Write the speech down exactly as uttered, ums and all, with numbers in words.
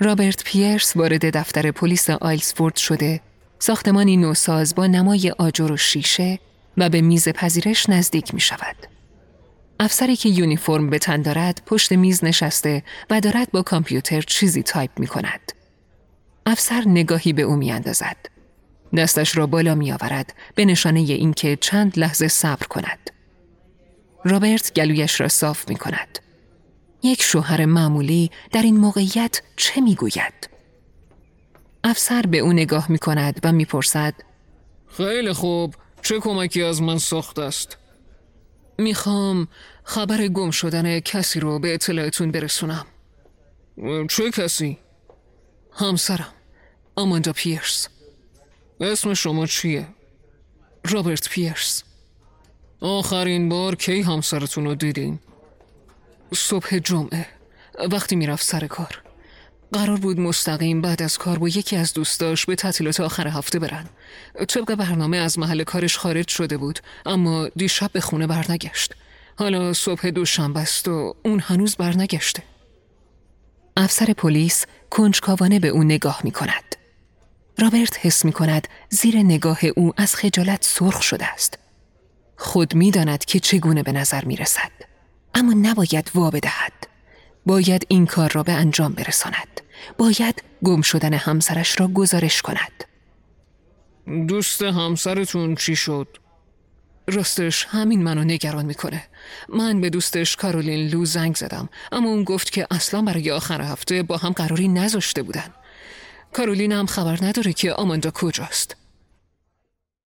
رابرت پیرس وارد دفتر پلیس آیلزفورد شده، ساختمانی نوساز با نمای آجر و شیشه، و به میز پذیرش نزدیک می شود. افسری که یونیفرم به تن دارد پشت میز نشسته و دارد با کامپیوتر چیزی تایپ می کند. افسر نگاهی به او می اندازد. دستش را بالا می آورد به نشانه اینکه چند لحظه صبر کند. رابرت گلویش را صاف می کند. یک شوهر معمولی در این موقعیت چه می گوید؟ افسر به او نگاه می کند و می پرسد خیلی خوب، چه کمکی از من ساخت است؟ میخوام خبر گم شدن کسی رو به اطلاعتون برسونم. چه کسی؟ همسرم، آماندا پیرس. اسم شما چیه؟ رابرت پیرس. آخرین بار کی همسرتون رو دیدین؟ صبح جمعه وقتی میرفت سر کار. قرار بود مستقیم بعد از کار با یکی از دوستاش به تعطیلات آخر هفته برن. طبق برنامه از محل کارش خارج شده بود، اما دیشب به خونه برنگشت. حالا صبح دوشنبه است و اون هنوز برنگشته. افسر پلیس کنجکاوانه به او نگاه می کند. رابرت حس می کند زیر نگاه او از خجالت سرخ شده است. خود می داند که چگونه به نظر می رسد، اما نباید وا بدهد. باید این کار را به انجام برساند. باید گم شدن همسرش را گزارش کند. دوست همسرتون چی شد؟ راستش همین منو نگران میکنه. من به دوستش کارولین لو زنگ زدم، اما اون گفت که اصلا برای آخر هفته با هم قراری نذاشته بودن. کارولین هم خبر نداره که آماندا کجاست.